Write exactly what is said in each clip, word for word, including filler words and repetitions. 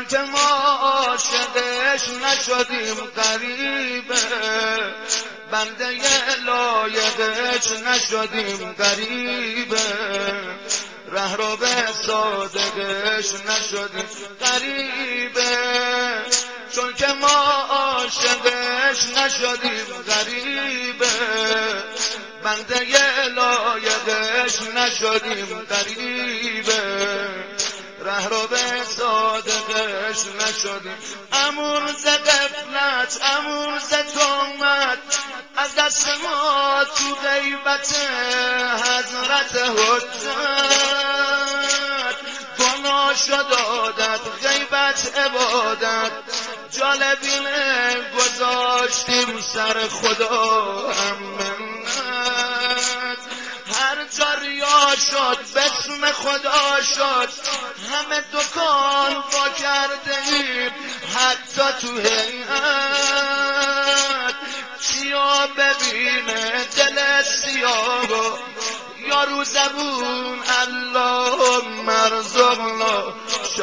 که ما عاشقش نشدیم غریبه، بنده لایقش نشدیم غریبه، ره رو به صادقش نشدیم غریبه، چون که ما عاشقش نشدیم غریبه، بنده لایقش نشدیم غریبه، ره رو به صادقش نشدیم. امون ز غفلت امون ز تهمت از دست ما تو غیبت حضرت حجت، گناه شد عادت غیبت عبادت، جالبینه گذاشتیم سر خدا هم منت، هر جا ریا شد بسم خدا شد، همه دکان با کرده ایم حتی تو هیئت، کیا ببینه دل سیاه یا رو زبون اللهم ارزقنا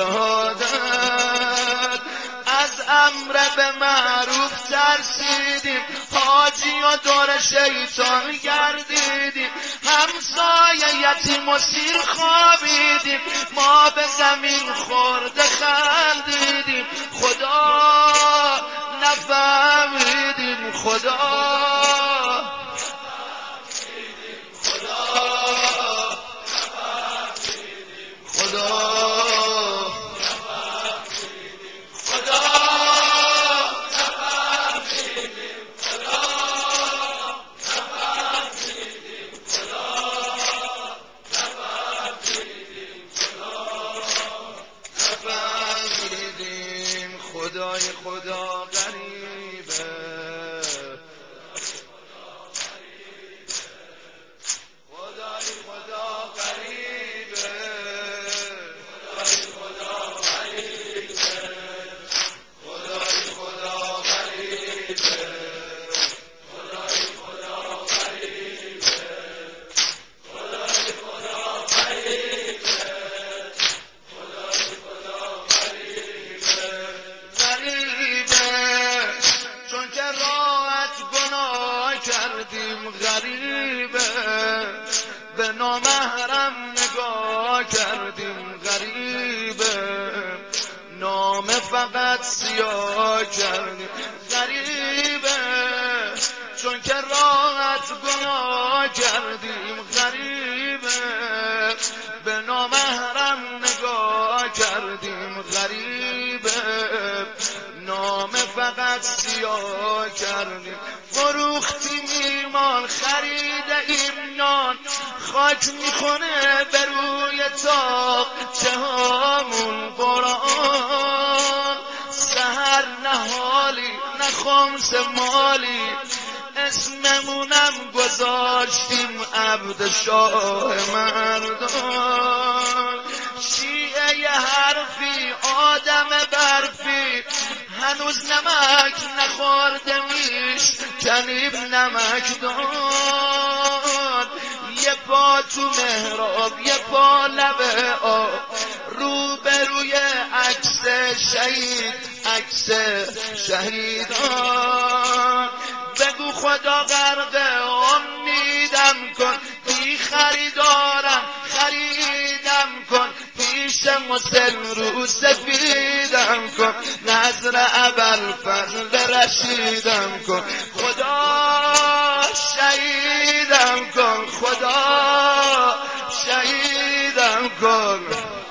شهادت، از امر به معروف ترسیدیم، حاجی و دور شیطان گردیدیم، همسایه یتیم و سیر خوابیدیم، ما به زمین خورده خندیدیم، خدا نفهمیدیم، خدا خدای خدا غریبه، خدای خدا غریبه، خدای خدا غریبه، خدای خدا غریبه، خدای خدا غریبه، خدای خدا غریبه، خدای خدا غریبه، غریبه، چون که راحت گناه کردیم غریبه، به نامحرم نگاه کردیم غریبه، نام فقط سیاه کردیم غریبه، چون که راحت گناه کردیم غریبه، به نامحرم نگاه کردیم غریبه، نام فقط سیاه کردیم، فروختیم ایمان خریده ایم نان، خاک میخونه به روی تاق چهامون قرآن، سهر نهالی نه خمس مالی، اسممونم گذاشتیم عبد شاه مردان، شیعه ی حرفی آدم برفی، هنوز نمک نخورده میش کنیم نمکدان، یه پا تو محراب یه پا لب آب، رو به روی عکس شهید عکس شهیدان، بگو خدا غرق امیدم کن، بی خریدارم خریدم کن، پیش مسلم رو سفیدم کن، نظر ابوالفضل رشیدم کن، خدا شهیدم کن، خدا شهیدم کن،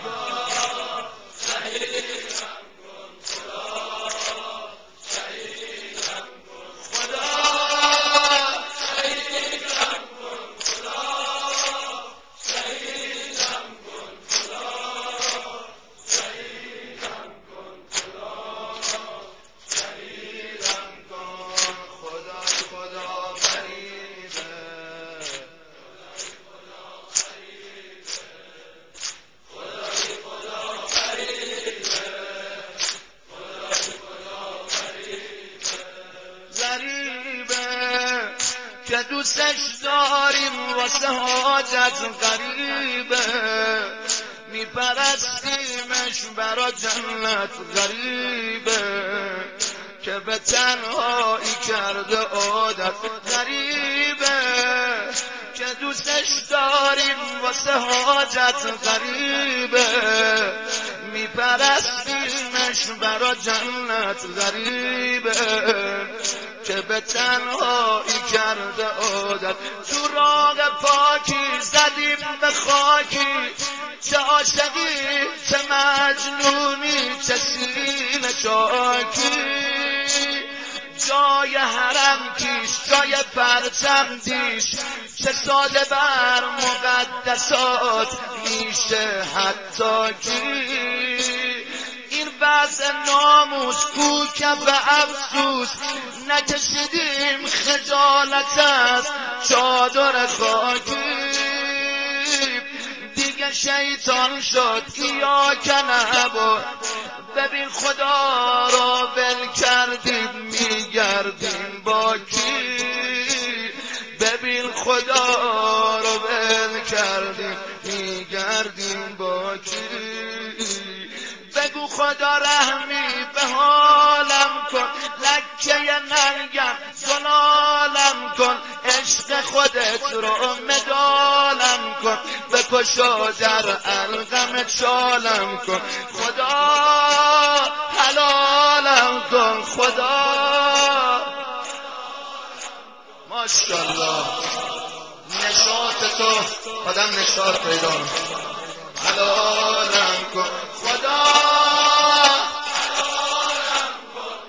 که دوستش داریم واسه حاجت غریبه، میپرستیمش برا جنت غریبه که به تنهایی کرده عادت غریبه که دوستش داریم واسه حاجت غریبه میپرستیمش برا جنت غریبه که به تنهایی کرده عادت تو راغ پاکی زدیم به خاکی چه عاشقی چه مجنونی چه سینه چاکی جای حرم کیش جای پرچم دیش چه ساده بر مقدسات میشه حتی کی این وضع ناموس کو کف افسوس نکشیدیم خجالت است چادر خاکی دیگه شیطان شد یا کنبا ببین خدا را ول کردیم میگردیم با کی ببین خدا را ول کردیم میگردیم با کی بگو خدا رحمی به حالم کن لکه ننگم زلالم کن عشق خودت رو مدالم کن بکشا در القم چالم کن خدا حلالم کن خدا ماشاءالله نشاط تو آدم نشاط پیدا حلالم کن خدا